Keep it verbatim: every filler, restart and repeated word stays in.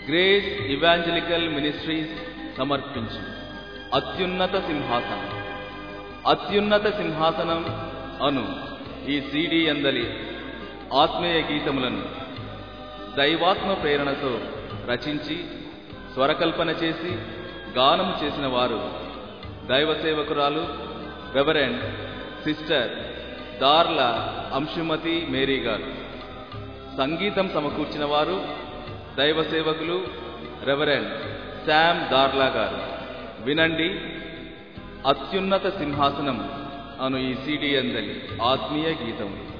Grace evangelical ministries సమర్పించు అత్యున్నత సింహాసనం. అత్యున్నత సింహాసనం అను ఈ సీడీ అందలి ఆత్మీయ గీతములను దైవాత్మ ప్రేరణతో రచించి స్వరకల్పన చేసి గానము చేసిన వారు దైవ సేవకురాలు రెవరెండ్ సిస్టర్ దార్ల అంశుమతి మేరీ గారు. సంగీతం సమకూర్చిన వారు దైవ సేవకులు రెవరెండ్ శామ్ దార్లా గారు. వినండి అత్యున్నత సింహాసనం అను ఈ సీడీ అందలి ఆత్మీయ గీతములు.